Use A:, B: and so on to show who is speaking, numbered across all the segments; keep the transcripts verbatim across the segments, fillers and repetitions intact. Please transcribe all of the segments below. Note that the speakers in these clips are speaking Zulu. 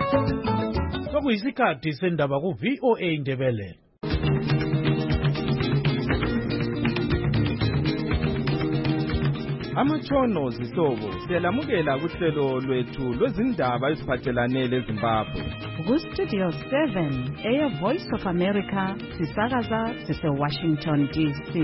A: Sokuyisikhathi sendaba ku V O A Ndebele.
B: Amatshono zihlobo siyalamukela kuhlelo lwethu lwezindaba eziphathelane leZimbabwe.
C: Ku-Studio seven, Air Voice of America, sisakaza sise-Washington D C.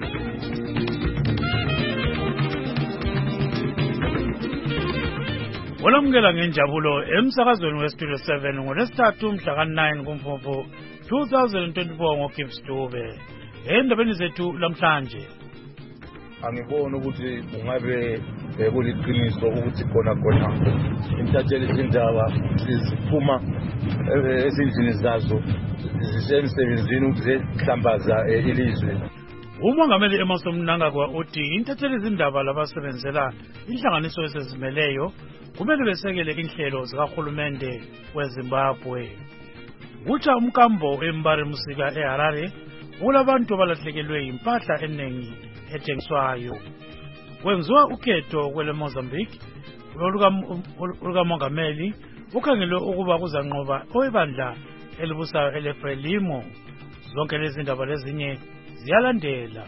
A: Olamukela ngenjabulo emsakazweni we-Studio seven ngolwesithathu mhla ka nine kuMfumfu twenty twenty-four ngoGibbs Dube. Endabeni zethu lamhlanje
D: angibona ukuthi ungabe kuliqiniso ukuthi khona khona intatheli izindaba siziphuma ezindlini zazo zisemsebenzini ukuzihlambaza ilizwe.
A: Umongameli Emmerson Mnangagwa uthi intatheli izindaba labasebenzela inhlanganiso esezimeleyo kumele besekele inhlelo zikahulumende weZimbabwe. Utsha umkambo eMbari Musika eHarare kulabantu abalahlekelwe impahla eningi ethengiswayo. Kwenziwa ukhetho kwele Mozambique oluka mongameli ukhangelwe ukuba kuzanqoba oyibandla elibusayo eleFrelimo. Zonke lezi ndaba lezinye ziyalandela.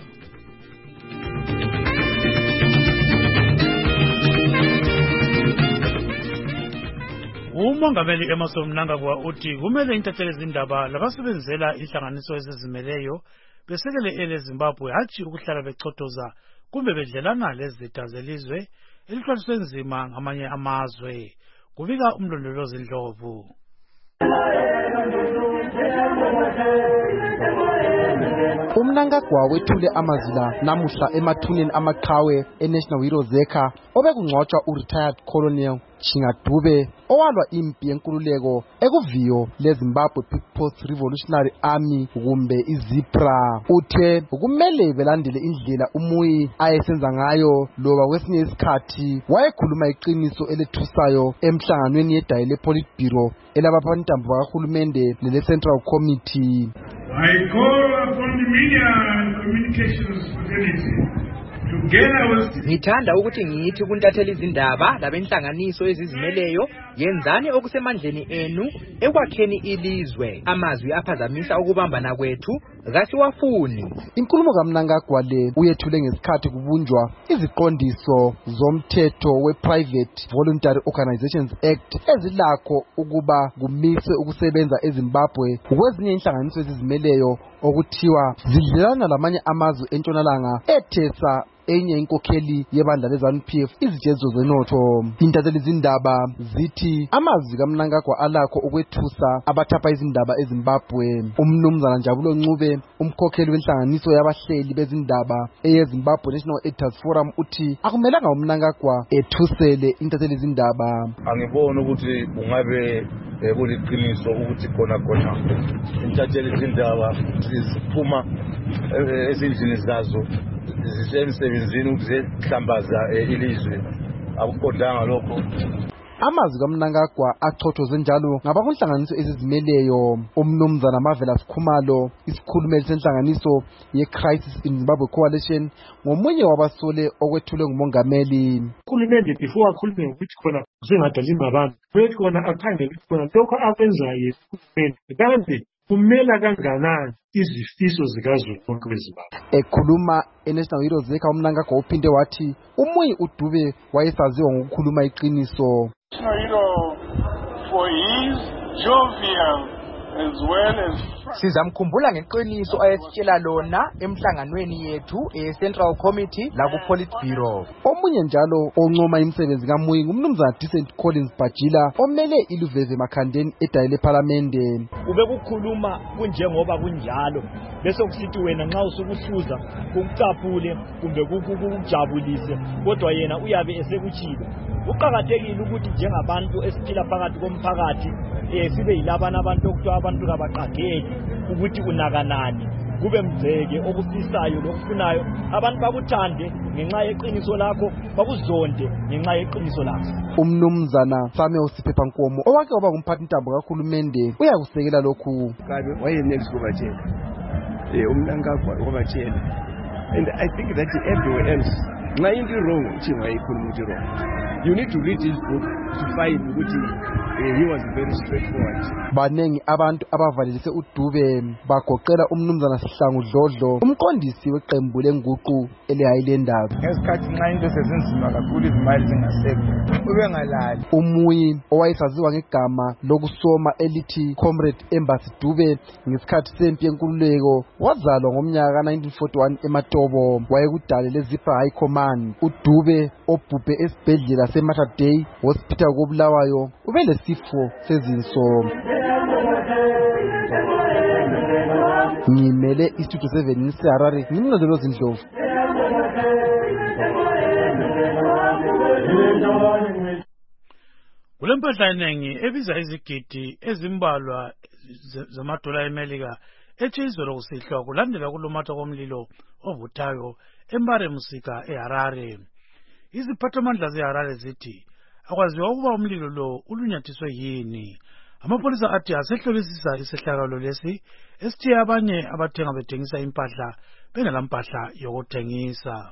A: Umongameli Emmerson Mnangagwa uthi kumele intatheli izindaba labasebenzela inhlanganiso ezizimeleyo besekele eleZimbabwe hatshi ukuhlala bechotoza kumbe bedlelana lezitha zelizwe elithwaliswe nzima ngamanye amazwe. Kubika umlondolozi Ndlovu.
E: Umnangagwa wethule amazila namuhla emathuneni amaqhawe eNational Heroes Ekha obekungcwatshwa uretired Colonel Chingadube owalwa impi yenkululeko ekuviyo leZimbabwe People's Revolutionary Army kumbe iZIPRA. Uthe kumele belandele indlela umuyi ayesenza ngayo loba kwesinye isikhathi wayekhuluma iqiniso elethusayo emhlanganweni yedayi lePolitburo elabaphantambo bakahulumende lele-Central Committee.
F: I call upon the media and communications fraternity.
G: Ngithanda ukuthi ngithi kuntatheli izindaba labenhlanganiso ezizimeleyo yenzani okusemandleni enu ekwakheni ilizwe. Amazwi aphazamisa ukubambana kwethu kasiwafuni.
E: Inkulumo kaMnangagwa le uyethule ngesikhathi kubunjwa iziqondiso zomthetho we-Private Voluntary Organizations Act ezilakho ukuba kumise ukusebenza eZimbabwe kwezinye inhlanganiso ezizimeleyo okuthiwa zidlelana lamanye amazwe entshonalanga ethesa enye inkokheli yebandla leZANU P F izijezo zenotho. Intatheli izindaba zithi amazwi kaMnangagwa alakho ukwethusa abathapha izindaba eZimbabwe. Umnumzana Njabulo Ncube umkhokheli wenhlanganiso yabahleli bezindaba eyeZimbabwe National Editors Forum uthi akumelanga uMnangagwa ethusele intatheli izindaba.
D: Angibona ukuthi ungabe kuliqiniso ukuthi khona khona intatheli izindaba ziphuma ezindlini zazo zisemsebenzini ukuzihlambaza ilizwe. Akuqondanga lokho.
E: Amazwi kaMnangagwa achothoze njalo ngabakunhlanganiso ezizimeleyo. Umnumzana Marvelous Khumalo isikhulumeli senhlanganiso ye-Crisis in Zimbabwe Coalition ngomunye wabasole okwethule ngumongameli.
F: Uhulumende before akhulume ukuthi khona kusengadalima abantu bethi khona akhangele ukuthi khona lokho akwenzayo uhulumende kanti kumela kanganani izifiso zikazulu bonke beZimbabwe.
E: Ekhuluma eNational Heroes Ekha uMnangagwa uphinde wathi umuyi uDube wayesaziwa ngokukhuluma iqiniso.
H: National hero for his jovial as well as
G: Sizamkhumbula ngeqiniso ayesitshela lona emhlanganweni yethu e-Central Committee la ku-Politburo.
E: Omunye njalo oncoma imisebenzi kaMuyi ngumnumzana Decent Collins Bajila omele iluveze Makhandeni edayi lePhalamende.
I: Ube kukhuluma kunjengoba kunjalo bese kusithi wena nxa usukuhluza ukucaphule kumbe kukujabulise kodwa yena uyabe esekuchilo. Uqhakathekile ukuthi njengabantu esiphila phakathi komphakathi eh sibe yilabana abantu okuthiwa abantu kabaqageli ukuthi unakanani kube mzeke okufisayo lokufunayo abantu bakuthande ngenxa yeqiniso lakho bakuzonde ngenxa yeqiniso lakho.
E: Umnumzana Samuel Siphepha Nkomo owake waba ngumphathi ntambo kaHulumende uyakusekela lokhu.
J: Kabe wayenelisi kubatshela eh uMnangagwa kubatshela and I think that everywhere else nxa into wrong uthi ngayikhuluma ukuthi wrong. You need to read his book to find ukuthi uh, he was very straightforward.
E: Banengi abantu abavalelise uDube bagoqela umnumzana Sihlangu Dlodlo, umqondisi weqembu lenguqu eleHighlanders.
K: Ngesikhathi nxa into sezinzima kakhulu izimali zingasekho ube ngalali.
E: Umuyi owayesaziwa ngegama lokusoma elithi Comrade Embassy Dube ngesikhathi sempi yenkululeko wazalwa ngomnyaka ka nineteen forty-one eMatobo. Wayekudale leZipra High Command. uDube obhubhe esibhedlela seMater Dei Hospital koBulawayo ubelesifo sezinso. Ngimele istudio seven eHarare ngimnozelo Zindlovu.
A: Kulempahla eningi ebiza izigidi ezimbalwa zamadola eMelika etshizolo kusihlwa kulandela kulomata komlilo ovuthayo eMbare Musika eHarare. Iziphathamandla zeHarare zithi akwaziwa ukuba umlilo lo ulunyathiswe yini. Amapolisa athi asehlolisisa isehlakalo lesi esithiye abanye abathenga bethengisa impahla benelampahla yokuthengisa.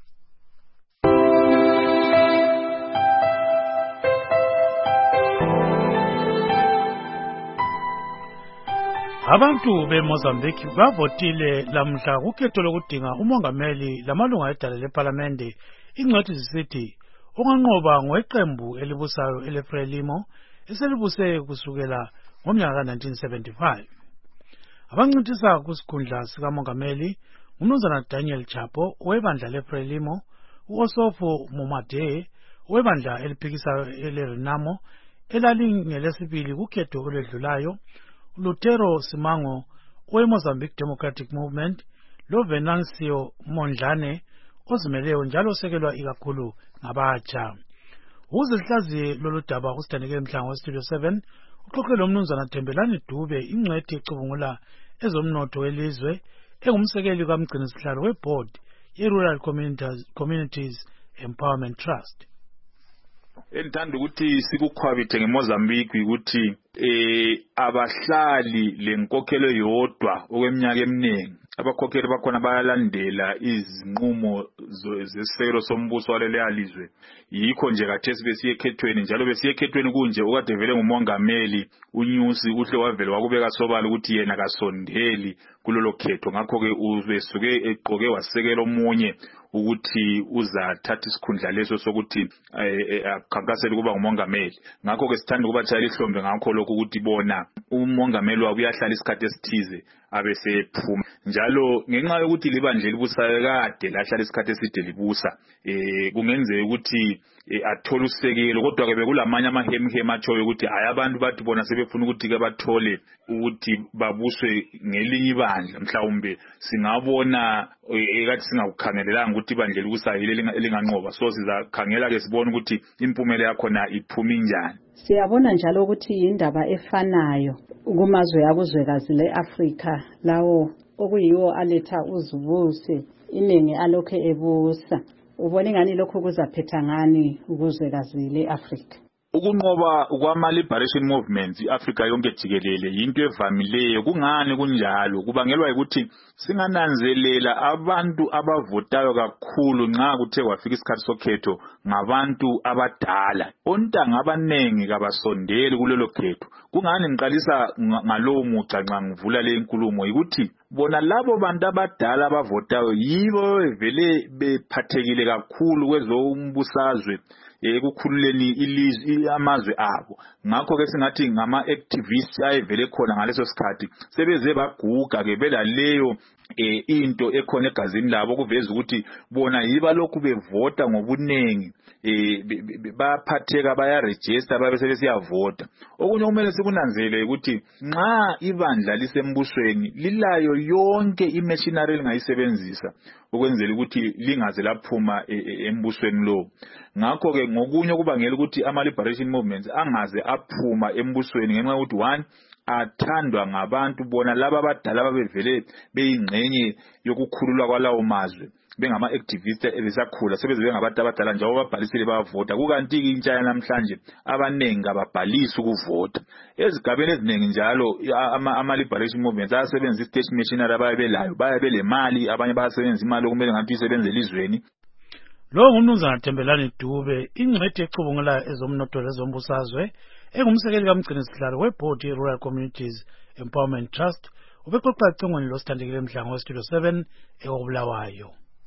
A: Abantu beMozambique bavotile lamhla kukhetho lokudinga umongameli lamalunga edala leParlamente. Ingcwethi zisithi unganqoba ngoweqembu elibusayo eleFrelimo eselibuse kusukela ngomnyaka ka nineteen seventy-five. Abancintisa kusikhundla sikamongameli umnumzana Daniel Chapo owebandla leFrelimo, uOsofo Momade owebandla eliphikisayo eleRenamo elalingelesibili kukhetho olwedlulayo, Lutero Simango oweMozambique Democratic Movement, loVenancio Mondlane ozimeleyo njalo osekelwa ikakhulu ngabatsha. Ukuze sihlaziye lolu daba usidanike emhlango weStudio seven uxoxe lomnumzana Thembelani Dube, ingcwethi ecubungula ezomnotho welizwe, engumsekeli kamgcinisihlalo weboard ye-Rural Communities, Communities Empowerment Trust.
L: Entando ukuthi sikukhwabithe ngeMozambique ukuthi eh abahlali lenkokhelo yodwa okweminyaka eminingi abakhokheli bakhona bayalandela izinqumo zesekelo sombuso waleli alizwe. Yikho nje kathesi besiyekhethweni njalo besiyekhethweni kunje okade vele ngumongameli uNyusi uhle wavele wakubeka sobala ukuthi yena kasondeli kulolo khetho. Ngakho ke ubesuke eqoke wasekela omunye ukuthi uzathatha isikhundla leso sokuthi akhankasele kuba ngumongameli. Ngakho ke sithanda ukubatshayela ihlombe ngakho lokho ukuthi bona umongameli wabo uyahlala isikhathi esithize abesephuma. Njalo ngenxa yokuthi libandla libusayo kade lahlala isikhathi eside libusa, eh kungenzeka ukuthi athola usekelo, kodwa ke bekulamanye amahemhema atshoyo ukuthi hayi abantu bathi bona sebefuna ukuthi ke bathole ukuthi babuswe ngelinye ibandla. Mhlawumbe singabona ekathi singakukhangelelanga ukuthi ibandla libusayo elinganqoba, so sizakhangela ke sibone ukuthi impumela yakho na iphuma njani.
C: Siyabona njalo ukuthi indaba efanayo kumazwe akuzwekazi leAfrika lawo okuyiwo aletha uzubuse iningi alokho ebusa. Ubona ngani lokho kuzaphetha ngani ukuzwekazi leAfrika?
L: Ukunqoba kwama-liberation movements iAfrika yonke jikelele yinto evamileyo. Kungani kunjalo? Kubangelwa ukuthi singananzelela abantu abavotayo kakhulu nxa kuthe kwafika isikhathi sokhetho ngabantu abadala. Ontanga abanengi kabasondeli kulelo khetho. Kungani ngiqalisa ngalowo muca nxa ngivula le nkulumo ukuthi bona labo bantu abadala abavotayo yibo vele bephathekile kakhulu kwezombusazwe ekukhululeni ilizwe amazwe abo. Ngakho ke singathi ngama activists ayevele khona ngaleso sikhathi sebeze baguga ke bela leyo eh into ekhona egazini labo kuveza ukuthi bona yiba lokhu bevota ngobunengi, eh baphatheka baya register babe sebesiyavota. Okunye kumele sikunanzele ukuthi nxa ibandla lisembusweni lilayo yonke imachinery lingayisebenzisa ukwenzela ukuthi lingaze laphuma embusweni lo. Ngakho ke ngokunye kubangela ukuthi ama liberation movements angaze aphuma embusweni ngenxa ukuthi one athandwa ngabantu bona laba abadala abavele beyingcenye yokukhululwa kwalawo mazwe bengama activists ebesakhula sebeze bengabantu abadala nje ababhalisile bayavota. Kukanti intsha namhlanje abanengi ababhalisi ukuvota. Ezigabeni eziningi njalo ama, ama liberation movements asebenza state machinery abaye belayo baye belemali, abanye basebenza imali okumele ngathi isebenze elizweni.
A: Lo ngumnumzana Thembelani Dube, ingcwethi ecubungula ezomnotho lezombusazwe, engumsekeli kaMgcinisihlalo weBhodi Rural Communities Empowerment Trust, ubexoxa ecingweni losithandekile Mdlango weStudio seven eKobulawayo.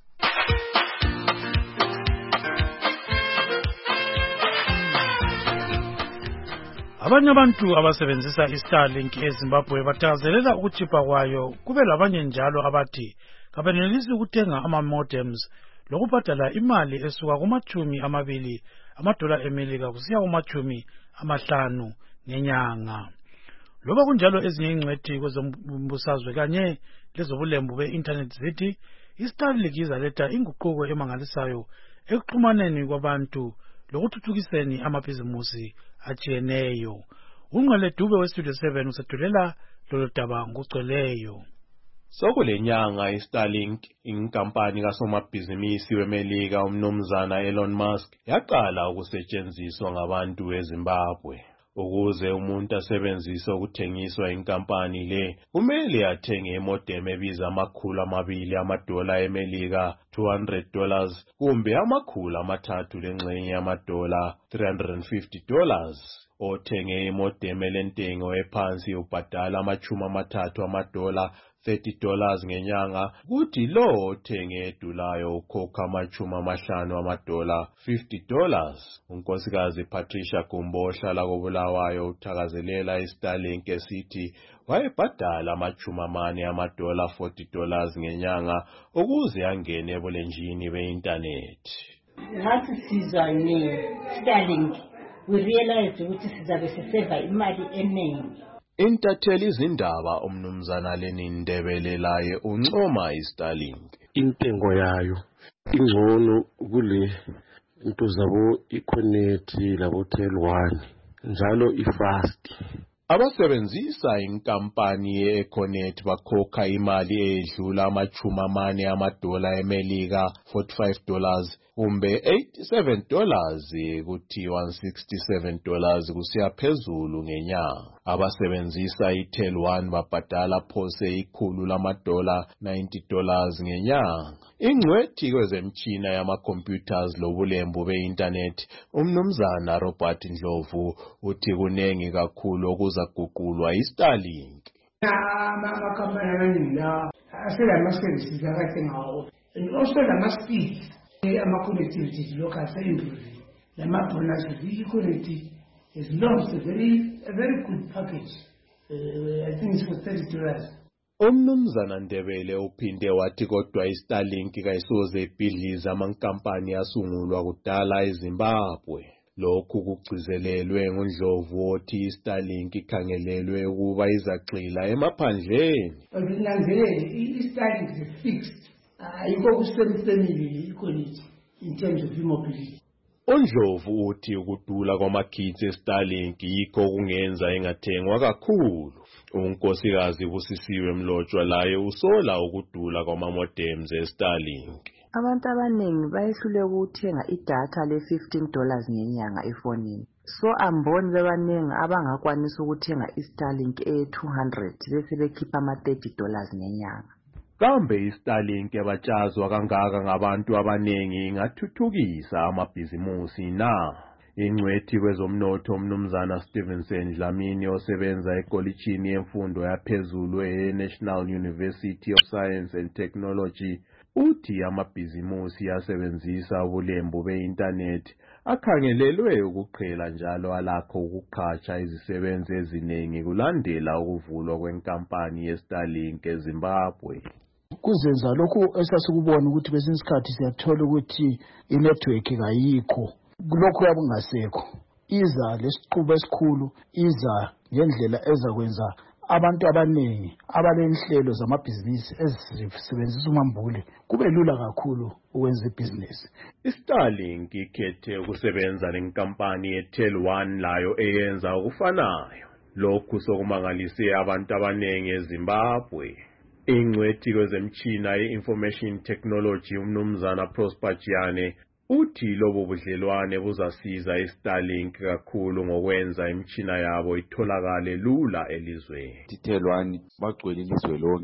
A: Abanye abantu abasebenzisa iStarlink eZimbabwe bathakazelela ukuchipha kwayo, kube labanye njalo abathi kabenelisi ukuthenga ama-modems lokubhadala imali esuka kumachumi amabili amadola eMelika kusiya kumachumi amahlanu ngenyanga. Loba kunjalo ezinye ingcwethi kwezombusazwe kanye lezobulembu be-internet zithi iStarlink izaletha inguquko emangalisayo ekuxhumaneni kwabantu lokuthuthukiseni amabhizimusi ajiyeneyo. Ungqele Dube weStudio seven usethulela lolo daba ngugcweleyo.
M: Sokulenyanga iStarlink, inkampani kasomabhizinisi weMelika umnumzana Elon Musk, yaqala ukusetshenziswa ngabantu eZimbabwe. Ukuze umuntu asebenzise ukuthengiswa inkampani le, kumele athenge imodem ebiza amakhulu amabili amadola eMelika, two hundred dollars, kumbe amakhulu amathathu lengxenye yamadola, three hundred fifty dollars. Othenge imodem elentengo ephansi ubhadala amachumi amathathu amadola, thirty dollars ngenyanga, kuthi lo othenge edulayo ukhokha amachumi amahlanu amadola, fifty dollars. Unkosikazi Patricia Gumbo ohlala koBulawayo uthakazelela iStarlink esithi wayebhadala amachumi amane amadola, forty dollars ngenyanga, ukuze angene ebulenjini be-internet.
N: Ngathi sizwa ne-Starlink, we realized ukuthi sizabe siseva imali eningi.
M: Intatheli izindaba umnumzana Lenin Ndebele laye uncoma iStarlink.
O: Intengo yayo ingcono kule into zabo iConnect labo Tel one, njalo ifast.
M: Abasebenzisa inkampani yeConnect bakhokha imali edlula amachumi amane amadola eMelika, forty-five dollars, kumbe eighty-seven dollars kuthi one hundred sixty-seven dollars kusiya phezulu ngenyanga. Abasebenzisa iTel one babhadala phose ikhulu lamadola, ninety dollars ngenyanga. Ingcwethi kwezemtshina yama-computers lobulembu be-internet umnumzana Robert Ndlovu uthi kunengi kakhulu okuzaguqulwa iStarlink.
P: Amakampani amaningi la aselama-services akade ngawo, and also lama-speeds ama-connectivity lokhu ase-improve. Lama-bonus i-connectivity has launched a very, a very good package. Uh, I think it's for thirty dollars.
M: Umnumzana Ndebele uphinde wathi kodwa iStarlink kayisoze ibhidlize amankampani asungulwa kudala eZimbabwe. Lokhu kugcizelelwe nguNdlovu othi iStarlink ikhangelelwe ukuba izagxila emaphandleni.
P: Ngilandelele iStarlink is fixed. Ayikho kusemsemile iConnect in terms of mobility.
M: uNdlovu uthi ukudula kwamakhithi eStarlink yikho kungenza engathengwa kakhulu. Unkosikazi Busisiwe Mlotshwa laye usola ukudula kwama-modems eStarlink.
Q: Abantu abaningi bayehlule ukuthenga idatha le fifteen dollars ngenyanga efonini. So amboni bebaningi abangakwanisa ukuthenga iStarlink e two hundred bese bekhipha ama thirty dollars ngenyanga.
M: Kambe iStarlink yabatshazwa kangaka ngabantu abaningi ingathuthukisa amabhizimusi na? Ingcwethi kwezomnotho umnumzana Stevenson Dlamini osebenza ekolitshini yemfundo yaphezulu eNational University of Science and Technology uthi amabhizimusi asebenzisa ubulembu be-internet akhangelelwe ukuqhela njalo alakho ukuqhatsha izisebenzi eziningi kulandela ukuvulwa kwenkampani yeStarlink eZimbabwe.
R: Kuzenza lokhu esasikubona ukuthi besinye isikhathi siyathola ukuthi inetwork kayikho, lokho yakungasekho. Iza lesiqubo esikhulu, iza ngendlela ezakwenza abantu abaningi abalenhlelo zamabhizinisi ezisebenzisa umambule kube lula kakhulu ukwenza ibhizinisi.
M: iStarlink ikhethe ukusebenza nenkampani yeTel one layo eyenza ukufanayo. Lokhu sokumangalise abantu abaningi eZimbabwe. Ingcwethi kwezemtshina ye-information technology umnumzana Prosper Jane uthi lobo budlelwane buzasiza iStarlink kakhulu ngokwenza imtshina yabo itholakale lula elizweni.
S: iTel one bagcwele ilizwe lonke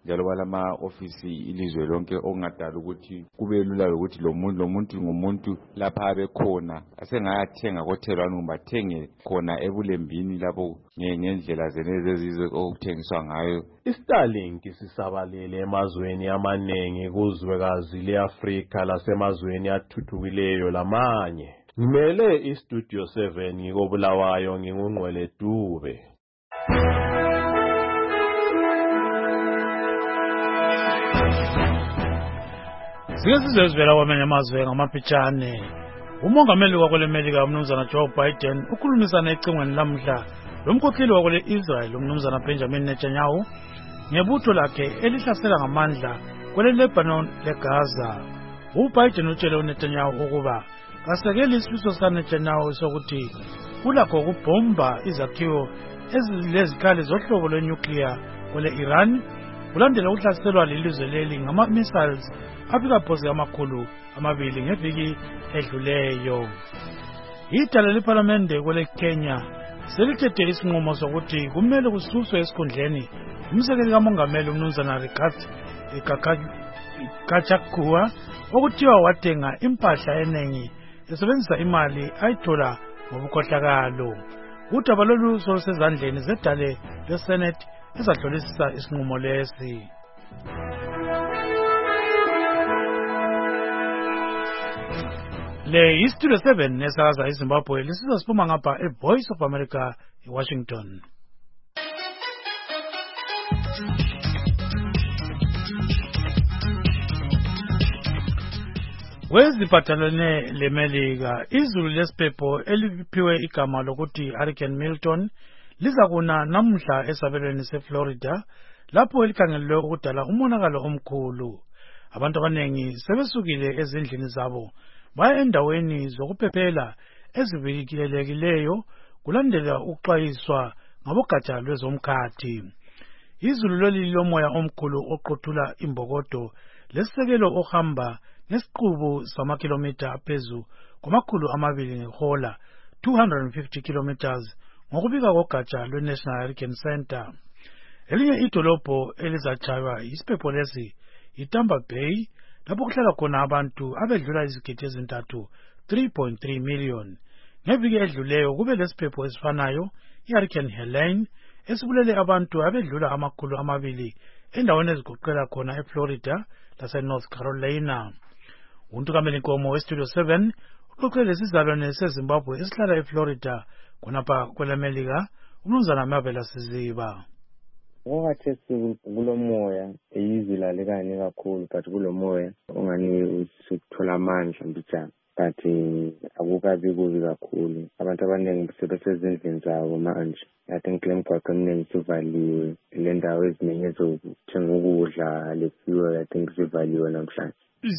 S: njalo balama ofisi ilizwe lonke okungadala ukuthi kube lula ukuthi lo muntu lo muntu ngumuntu lapha abekhona asengayathenga kothelwane kumbe athenge khona ebulembini lapho ngendlela zenezi ezizwe okuthengiswa ngayo.
M: iStarlink sisabalele emazweni amanengi kuzwekazi le-Afrika lasemazweni athuthukileyo lamanye. Ngimele iStudio seven ngikobulawayo ngingungqwele Dube.
A: Sike sizezivela kwamanye amazwe ngamapitshane. Umongameli wakwele America umnumzana Joe Biden ukhulumisana ecingweni lamhla lomkhokheli wakwele Israel umnumzana Benjamin Netanyahu ngebutho lakhe elihlasela ngamandla kwele Lebanon leGaza. uBiden utshele uNetanyahu ukuba kasekeli isifiso sikaNetanyahu sokuthi ulakho ukubhomba izakhiwo ezilezikhali zohlobo lwenuclear kwele Iran kulandela ukuhlaselwa lilizwe leli ngama-missiles afika phose amakhulu amabili ngeviki edluleyo. Idala lephalamende kwele Kenya selithethe isinqumo sokuthi kumele kususwe esikhundleni umsekeli kamongameli umnumzana Rigathi Gachagua okuthiwa wathenga impahla eningi esebenzisa imali ayithola ngobukhohlakalo. Udaba lolu solusezandleni zedale leSenate ezahlolisisa isinqumo lesi. Le iStudio seven nesakaza eZimbabwe lisiza siphuma ngapha eVoice of America eWashington. Weziphathelene leMelika, izulu lesiphepho eliphiwe igama lokuthi Hurricane Milton lizakuna namhla esabelweni seFlorida lapho elikhangelwe ukudala umonakalo omkhulu. Abantu abanengi sebesukile ezindlini zabo baya endaweni zokuphephela ezivikelekileyo kulandela ukuxwayiswa ngabogatsha lwezomkhathi. Izulu leli lomoya omkhulu oqothula imbokodo lesisekelo ohamba ngesiqubu samakhilomitha aphezu kwamakhulu amabili ngehola two hundred fifty kilometers ngokubika kogatsha lwe-National Hurricane Center. Elinye idolobho elizatshaywa isiphepho lesi yiTampa Bay lapho kuhlala khona abantu abedlula izigidi ezintathu three point three million. Ngeviki edluleyo kube lesiphepho esifanayo iHurricane Helene esibulele abantu abedlula amakhulu amabili endaweni ezigoqela khona eFlorida laseNorth Carolina. Untukameli Nkomo weStudio seven uxoxele isizalwane seZimbabwe esihlala eFlorida khonapha kweleMelika umnumzana Mabela Siziba.
T: Ngokathi kulomoya izwi lalikani kakhulu but kulomoya ongani usithola amandla mbijana but akukabi kubi kakhulu. Abantu abaningi sebesezindlini zabo manje. I think le mgwaqo eminingi sivaliwe, le ndawo eziningi ezokuthenga ukudla lefiwe I think zivaliwe namhlanje.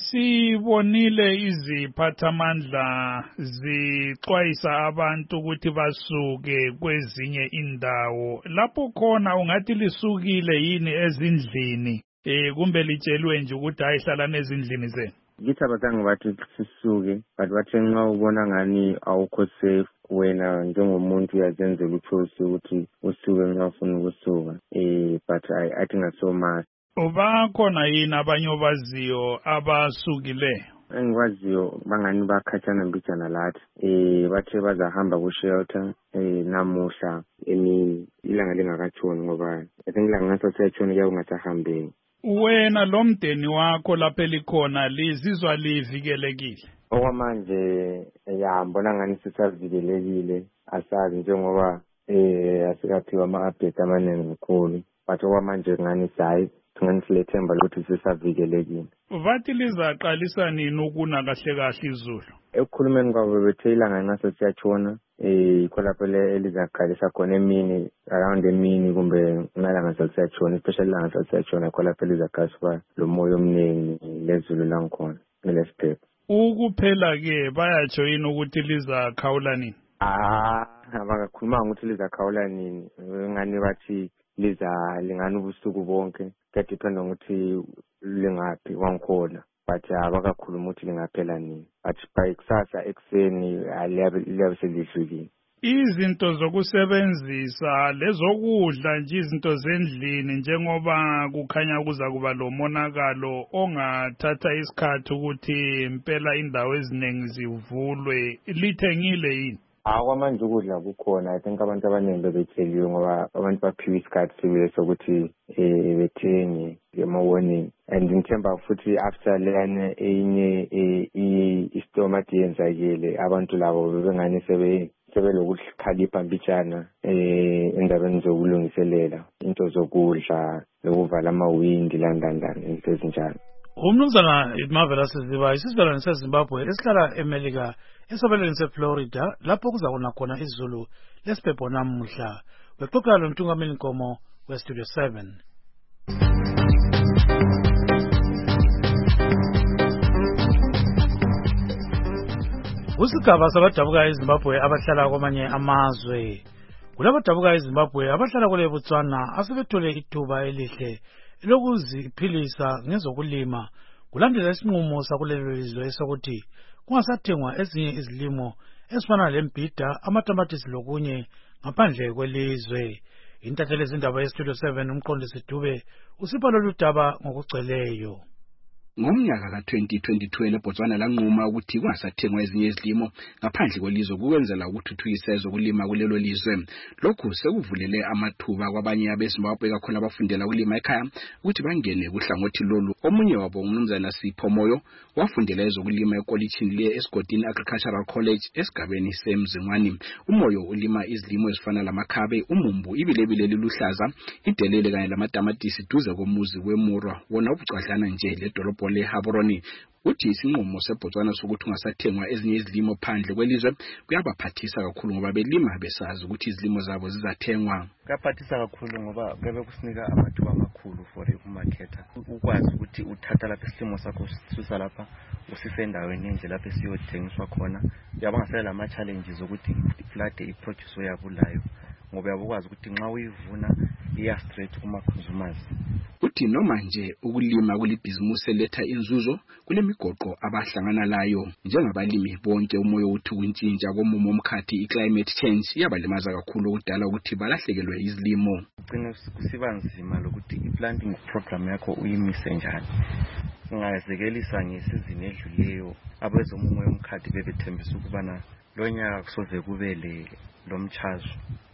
U: Sibonile iziphathamandla zixwayisa abantu ukuthi basuke kwezinye indawo. Lapho khona ungathi lisukile yini ezindlini eh kumbe litshelwe nje ukuthi ayihlala nezindlini zenu?
T: Ngithi abazange bathi sisuke but bathi nxa ubona ngani awukho safe wena njengomuntu uyazenzela uchoice ukuthi usuke nxa ufuna ukusuka eh but I think so much.
U: Bakhona yini abanye obaziyo abasukile?
T: Engikwaziyo bangani bakhathana mbijana lathi eh bathe bazahamba ku shelter eh namuhla emini ilanga lingakatshoni ngoba I think ilanga ngasatshoni kuya kungasahambeki.
U: Wena lo mdeni wakho lapha elikhona lizizwa livikelekile?
T: Okwamanje yambona ngani sisavikelekile asazi njengoba eh asikaphiwa ama-update amaningi kakhulu but okwamanje ngani sayi nganisilethemba lokuthi sisavikelekile.
U: Vathi lizaqalisa nini ukuna kahle kahle izulu?
T: Ekukhulumeni kwabo bethe ilanga ngaso siyatshona eh khona phela elizaqalisa khona emini around emini kumbe ngalanga siyatshona especially langa siyatshona khona phela izaqalisa lo moya omningi lezulu langikhona ngelesiphepho.
U: Ukuphela ke bayatsho yini ukuthi lizakhawula nini?
T: Ah abakakhuluma ukuthi lizakhawula nini ngani bathi liza lingana ubusuku bonke kuyadependa ngokuthi lingaphi wangikhona but abakakhuluma ukuthi lingaphela nini but by kusasa ekseni aliyabe selidlulile.
U: izinto zokusebenzisa lezokudla nje izinto zendlini njengoba kukhanya kuza kuba lomonakalo ongathatha isikhathi ukuthi impela indawo eziningi zivulwe lithengile yini?
T: Akwamanje ukudla kukhona. I think abantu abaningi bebetheliwe ngoba abantu baphiwe isikhathi sibile sokuthi eh bethenge ema-warning. And ngithemba futhi after lena enye i-stomach yenzakele abantu labo bebengane sebe sebelokukhalipha mbijana eh endabeni zokulungiselela into zokudla lokuvala amawindi landandana into ezinjalo.
A: Umnumzana Marvelous Ziba isizalwane seZimbabwe esihlala eMelika esabelweni seFlorida lapho kuzakona khona izulu lesibhebho namuhla. Bexoxa lo Ntungameli Nkomo weStudio seven. Kusigaba sabadabuka eZimbabwe abahlala kwamanye amazwe. Kulabadabuka eZimbabwe abahlala kule Botswana asebethole ithuba elihle lokuziphilisa ngezokulima kulandela isinqumo sakulelo lizwe esokuthi kungasathengwa ezinye izilimo ezifana lembhida, amatamatisi lokunye ngaphandle kwelizwe. Intatheli zindaba yeStudio seven umqondisi Dube usipha lolu daba ngokugcweleyo.
B: Ngomnyaka ka twenty twenty-two leBotswana lanquma ukuthi kungasathengwa ezinye izilimo ngaphandle kwelizwe kukwenzela ukuthuthukisa ezokulima kulelo lizwe. Lokhu sekuvulele amathuba kwabanye abeZimbabwe kakhulu abafundela ukulima ekhaya ukuthi bangene kuhlangothi lolu. Omunye wabo umnumzana Sipho Moyo wafundela ezokulima ekolitshini le-Esgodini Agricultural College esigabeni seMzingwane. Umoyo ulima izilimo ezifana lamakhabe, umumbu, ibilebile liluhlaza, idelele kanye lamatamatisi duze komuzi weMurwa wona ubucwadlana nje ledolobho le Haboroni. Uthi isinqumo seBotswana sokuthi ungasathengwa ezinye izilimo phandle kwelizwe kuyabaphathisa kakhulu ngoba belima besazi ukuthi izilimo zabo zizathengwa.
V: Kuyaphathisa kakhulu ngoba kube kusinika amathuba amakhulu for umarketa. Ukwazi ukuthi uthatha lapha isilimo sakho usisusa lapha usise endaweni nje lapha siyothengiswa khona. Uyabanga sele lama challenges ukuthi flood iproduce yabulayo ngoba uyabukwazi ukuthi nxa uyivuna iya straight kuma consumers.
B: Uthi noma nje ukulima kulibhizimusi eletha inzuzo kulemigoqo abahlangana layo njengabalimi bonke. Umoyo uthi ukuntshintsha komumo omkhathi i-climate change iyabalimaza kakhulu ukudala ukuthi balahlekelwe izilimo.
V: Ugcine kusiba nzima lokuthi i-planting program yakho uyimise njani. Singazekelisa ngesizini edluleyo abezomumo omkhathi bebethembisa ukubana lo nyaka kusoze kubele lomchazo.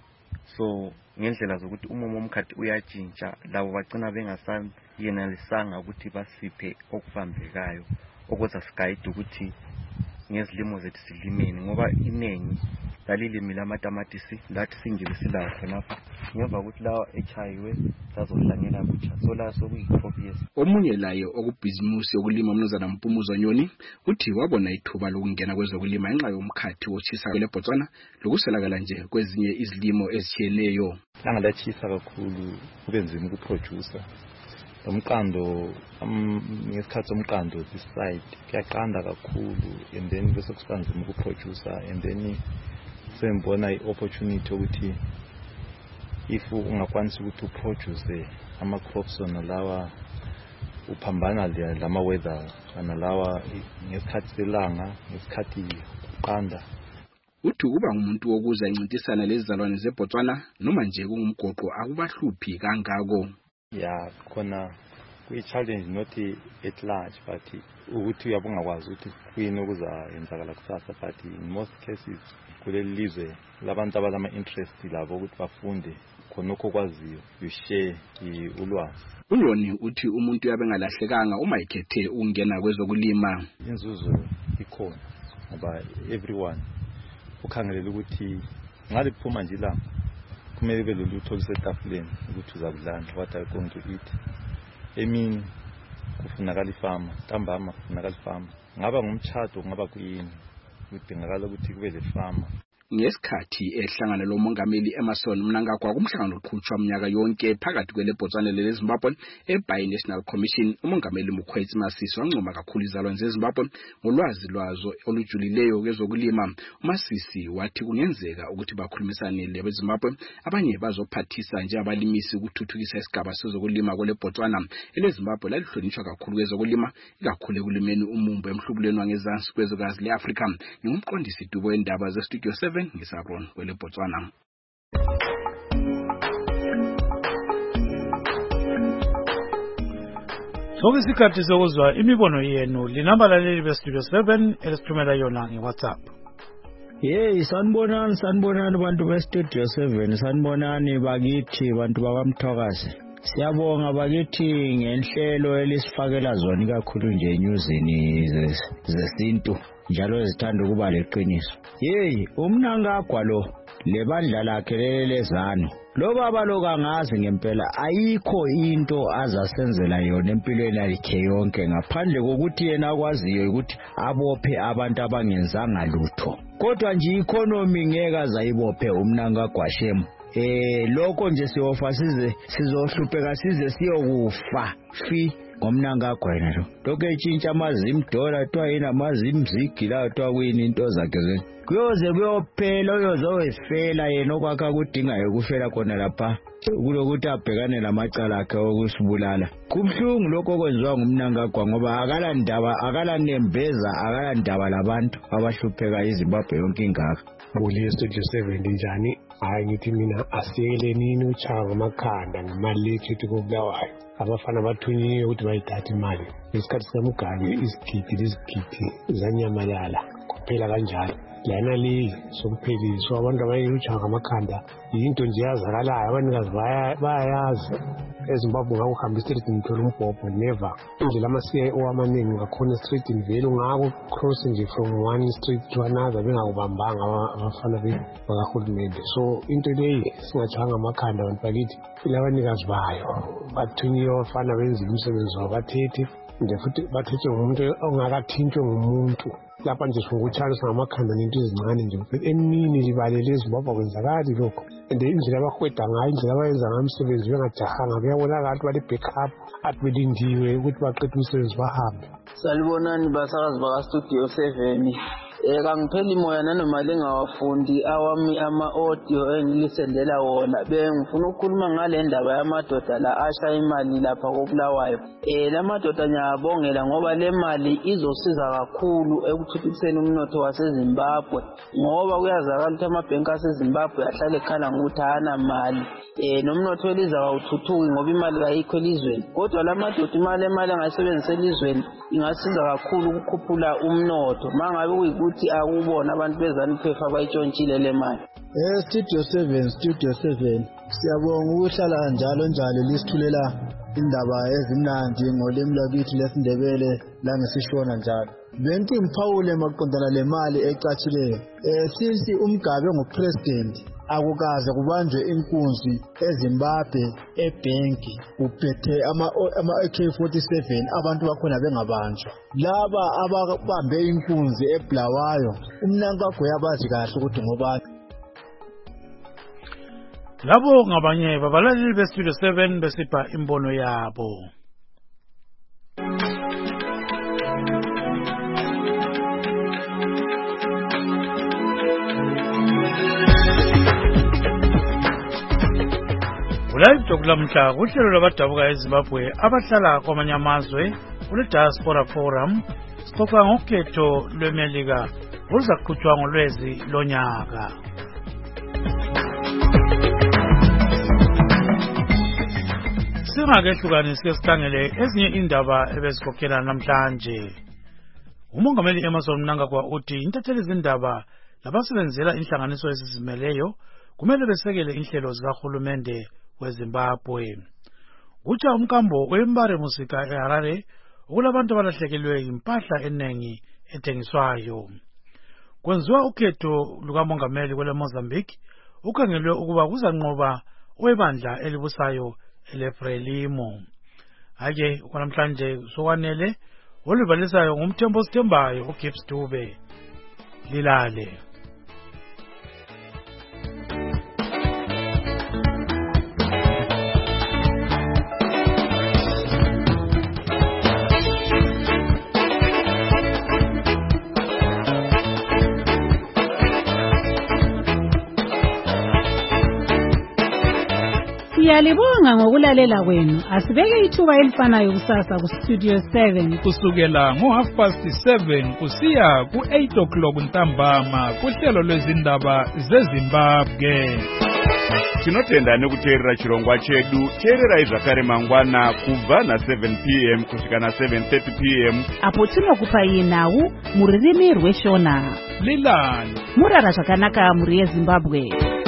V: So ngendlela zokuthi umumo omkhathi uyatshintsha labo bagcina bengasani yenalisanga ukuthi basiphe okuvambekayo okwenza sigayide ukuthi ngezilimo zethu silimeni ngoba inengi lalilimi lamatamatisi lathi singibe silawo khonapha ngemva ukuthi lawa echayiwe sazohlanyela kutsha so la sokuyi-crop years.
B: Omunye laye okubhizimusi yokulima umnumzana Mpumuzo Nyoni uthi wabona ithuba lokungena kwezokulima ngenxa yomkhathi otshisa leBotswana lokuselakala nje kwezinye izilimo ezitshiyeneyo.
W: Langa latshisa kakhulu kube nzima ukuproducer. Umqando ngesikhathi somqando this side kuyaqanda kakhulu and then bese kusibanzima ukuproducer and then sembona i-opportunity ukuthi if ungakwanisa ukuthi uproduce ama crops on lawa uphambana lama weather analawa ngesikhathi selanga ngesikhathi qanda.
B: Uthi kuba ngumuntu wokuza incintisana lezizalwane zeBotswana noma nje kungumgoqo akubahluphi kangako.
W: Yeah, khona kuyi-challenge not at large but ukuthi uyabungakwazi ukuthi kuyini okuzayenzakala kusasa but in most cases kuleli lizwe labantu abalama-interest labo ukuthi bafunde khonokho kwaziyo you share ulwazi.
B: uNyoni uthi umuntu uyabengalahlekanga uma ikhethe ukungena kwezokulima.
W: Inzuzo ikhona ngoba everyone ukhangelela ukuthi ngale kuphuma nje la kumele kube lolutho lusetafuleni ukuthi uzakudlana what are you going to eat. Emini kufunakala ifama, ntambama kufunakala ifama, ngaba ngumtshado ngaba kuyini kudingakala ukuthi kube le fama.
B: Ngesikhathi ehlangana lomongameli Emerson Mnangagwa kumhlangano oqhutshwa umnyaka yonke phakathi kweleBotswana leZimbabwe eBay National Commission, umongameli Mokgweetsi Masisi wancoma kakhulu izalwane zeZimbabwe ngolwazi lwazo olujulileyo kwezokulima. Masisi wathi kungenzeka ukuthi bakhulumisane leZimbabwe abanye bazophathisa nje abalimisi ukuthuthukisa isigaba sezokulima kweleBotswana. eleZimbabwe lalihlonishwa kakhulu kwezokulima ikakhulu ekulimeni umumbu emhlubulweni wangezansi kwezokazi leAfrika. Ngumqondisi Dubo endaba zeStudio seven seven ngisabon kwele Botswana.
A: Sokusikhathi sokuzwa imibono yenu linabalaleli bestudio seven elisithumela yona ngeWhatsApp.
D: Hey, sanibonani sanibonani bantu bestudio seven, sanibonani bakithi bantu bakamthwakazi. Siyabonga bakithi ngenhlelo elisifakela zona kakhulu nje enyuzini zesintu njalo ezithanda ukuba leqiniso. Hey, umnangagwa lo lebandla lakhe lelezano. Lo baba lo kangazi ngempela ayikho into azasenzela yona empilweni yakhe yonke ngaphandle kokuthi yena akwaziyo ukuthi abophe abantu abangenzanga lutho. Kodwa nje economy ngeke azayibophe umnangagwa shemu. Eh lokho nje siyofa size sizohlupheka size siyokufa fi ngomnangagwa yena lo. Lokho etshintsha amazim dollar twa yena amazim zigi la twa kuyini into zakhe zeni. Kuyoze kuyophela uyozowefela yena okwakha kudingayo ukufela khona lapha kulokuthi abhekane lamacala akhe okusibulala. Kubhlungu lokho kwenziwa ngumnangagwa ngoba akala ndaba akala nembeza akala ndaba labantu abahlupheka iZimbabwe yonke ingaka.
F: Buliye studio seven njani? Hayi ngithi mina asiyele nini uchanga amakhanda ngemali lethu kubulawayo. Abafana bathunyiwe ukuthi bayithathe imali. Isikhathi sikaMugabe isigidi isigidi zanyamalala. Kuphela kanjalo. Lana li sokupheliswa abantu abayichanga amakhanda into nje yazakalayo abanikazi bayayazi. eZimbabwe ngawuhamba street ngithola umbhobho never. Indlela ama-C I O amaningi ngakhona street vele ungako cross nje from one street to another bengakubambanga abafana bakahulumende. So into leyi singachanga amakhanda abantu bakithi ilabanikazi bayo bathunyiwe abafana benza umsebenzi wabo bathethe nje futhi bathethe ngumuntu ongakathintshwe ngumuntu. Lapha nje sokutshalisa ngamakhanda nento ezincane nje emini libalele eZimbabwe kwenzakali lokho. And indlela abahweda ngayo indlela abayenza ngomsebenzi bengajahanga kuyabonakala ukuthi bale backup athi belindiwe ukuthi baqede umsebenzi bahambe.
H: Salibonani basakazi baka studio seven. Eh kangipheli moya nanoma lengawafundi awami ama-audio engilisendela wona bengifuna ukukhuluma ngale ndaba yamadoda la asha imali lapha koBulawayo. Eh lamadoda nyabongela ngoba le mali izosiza kakhulu ekuthuthukiseni umnotho waseZimbabwe ngoba kuyazakala ukuthi amabhenki aseZimbabwe ahlale ekhala ngokuthi hana mali. Eh nomnotho weliza awuthuthuki ngoba imali ayikho elizweni. Kodwa lamadoda imali emali angayisebenzisa elizweni ingasiza kakhulu ukukhuphula umnotho mangabe kuyikuthi akubona abantu bezaniphefa abayitshontshile le mali.
X: Eh studio seven studio seven siyabonga ukuhlala njalo njalo lisithulela indaba ezimnandi ngolimi lwakithi lesindebele la ngesishona njalo. Benti mphawule maqondana le mali ecatshileyo. Eh since uMgabe ngopresident akukaze kubanjwe inkunzi eZimbabwe ebhenki uphethe ama ama A K forty-seven abantu bakhona bengabanjwa. Laba ababambe inkunzi eBulawayo umnankagwe yabazi kahle ukuthi ngobani.
A: Labo ngabanye babalaleli bestudio seven besipha imbono yabo. Live talk lamhla kuhlelo labadabuka eZimbabwe abahlala kwamanye amazwe kule Diaspora Forum sixoxa ngokhetho lweMelika oluzakuqhutshwa ngolwezi lonyaka. Singakehlukanisi sikhangele ezinye indaba ebezikhokhela namhlanje. Umongameli Emmerson Mnangagwa uthi intatheli izindaba labasebenzela inhlanganiso ezizimeleyo kumele besekele inhlelo zikahulumende weZimbabwe. Kutsha umkambo wembare musika eHarare ukulabantu abalahlekelwe impahla enengi ethengiswayo. Kwenziwa ukhetho lukamongameli kwele Mozambique ukhangelwe ukuba kuzanqoba webandla elibusayo eleFrelimo. Ake kwanamhlanje sokwanele olubalisayo ngumthembo sithembayo uGibbs Dube. Lilale.
G: Siyalibonga ngokulalela kwenu. Asibeke ithuba elifanayo kusasa ku Studio seven
U: kusukela ngo half past seven kusiya ku eight o'clock ntambama kuhlelo lwezindaba zeZimbabwe.
I: Tinotenda nekuteerera chirongwa chedu. Teerera zvakare mangwana kubva na seven p m kusvika na seven thirty p m
J: apo tinokupai nhau muririmi rweshona.
U: Lilani
J: murara zvakanaka muri yeZimbabwe.